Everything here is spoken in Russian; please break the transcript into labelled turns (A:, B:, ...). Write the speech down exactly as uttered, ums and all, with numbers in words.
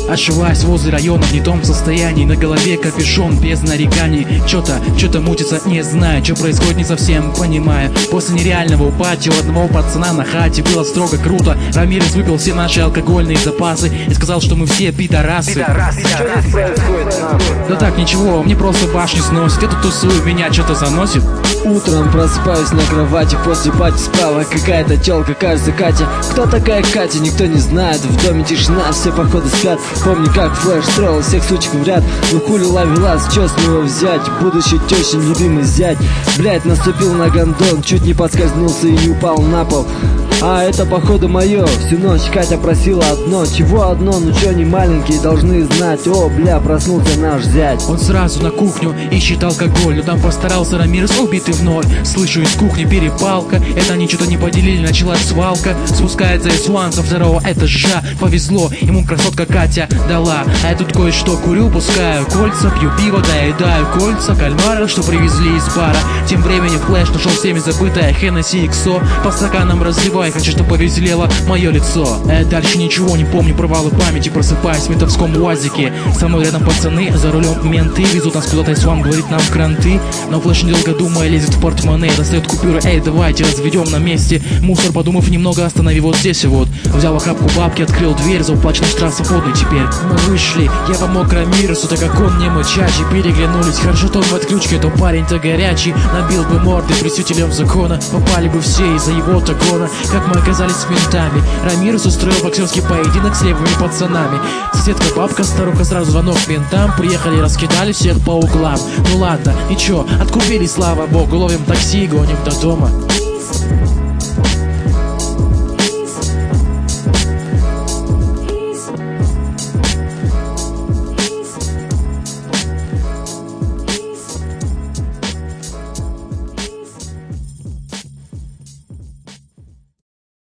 A: Ошиваясь возле района в не том состоянии, на голове капюшон без нареканий. Чё-то, чё-то мутится, не знаю, что происходит, не совсем понимаю. После нереального упати у одного пацана на хате было строго круто. Рамирес выпил все наши алкогольные запасы и сказал, что мы все пидорасы.
B: Пидорасы, что здесь происходит, нахуй?
A: Да так, ничего, мне просто башню сносит. Я тут тусую, меня что-то заносит.
C: Утром просыпаюсь на кровати, после пати справа какая-то тёлка, кажется Катя. Кто такая Катя, никто не знает. В доме тишина, все походу спят. Помню, как Флэш строил всех сучек в ряд. Ну хули ловелас, чё с него взять? Будущий тёщин любимый зять. Блять, наступил на гондон, чуть не подскользнулся и не упал на пол. А это походу моё. Всю ночь Катя просила одно. Чего одно? Ну чё, не маленькие должны знать. О, бля, проснулся наш зять.
A: Он сразу на кухню ищет алкоголь, но там постарался Рамирес, убитый в ноль. Слышу из кухни перепалка. Это они что-то не поделили, началась свалка. Спускается Эсуан со второго этажа. Повезло, ему красотка Катя дала. А я тут кое-что курю, пускаю кольца, пью пиво, доедаю кольца кальмара, что привезли из бара. Тем временем Флэш нашел всеми забытое Хеннесси икс о. По стаканам разливай, хочу, чтобы повеселело мое лицо. А я дальше ничего не помню, провалы памяти. Просыпаюсь в ментовском уазике. Со мной рядом пацаны, за рулем менты. Везут нас куда-то, Эсуан говорит нам кранты. Но Флэш, недолго думая, лезет в портмоне. Достает купюры, эй, давайте разведем на месте мусор. Подумав немного, останови вот здесь и вот. Взял охапку бабки, открыл дверь, за уплаченный штраф свободный теперь. Мы вышли, я помог Рамиресу, так как он не мычачий. Переглянулись, хорошо то в отключке, то парень-то горячий. Набил бы морды пресителем закона, попали бы все из-за его-то гона. Как мы оказались с ментами, Рамирес устроил боксерский поединок с левыми пацанами. Соседка бабка, старуха, сразу звонок ментам. Приехали, раскидали всех по углам. Ну ладно, ничего, откупились, слава богу. Ловим такси и гоним до дома.